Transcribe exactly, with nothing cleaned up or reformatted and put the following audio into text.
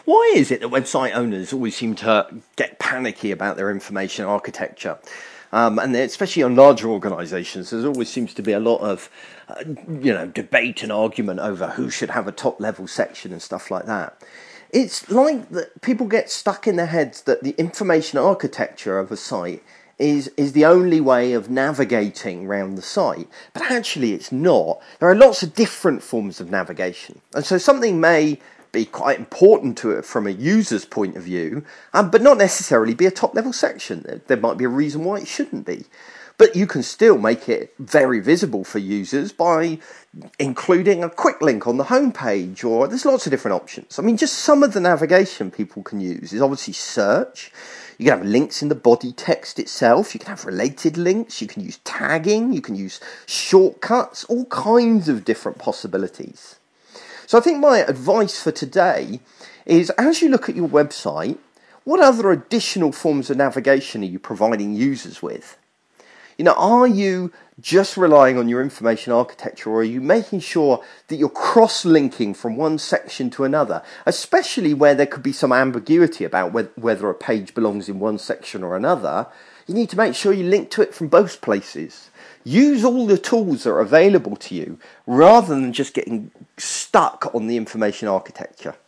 Why is it that website owners always seem to get panicky about their information architecture? Um, and especially on larger organisations, there always seems to be a lot of, uh, you know, debate and argument over who should have a top-level section and stuff like that. It's like that people get stuck in their heads that the information architecture of a site is is the only way of navigating around the site. But actually it's not. There are lots of different forms of navigation. And so something may be quite important to it from a user's point of view, um, but not necessarily be a top-level section. There might be a reason why it shouldn't be. But you can still make it very visible for users by including a quick link on the homepage, or there's lots of different options. I mean, just some of the navigation people can use is obviously search. You can have links in the body text itself. You can have related links. You can use tagging. You can use shortcuts, all kinds of different possibilities. So I think my advice for today is, as you look at your website, what other additional forms of navigation are you providing users with? You know, are you just relying on your information architecture, or are you making sure that you're cross-linking from one section to another, especially where there could be some ambiguity about whether a page belongs in one section or another? You need to make sure you link to it from both places. Use all the tools that are available to you rather than just getting stuck on the information architecture.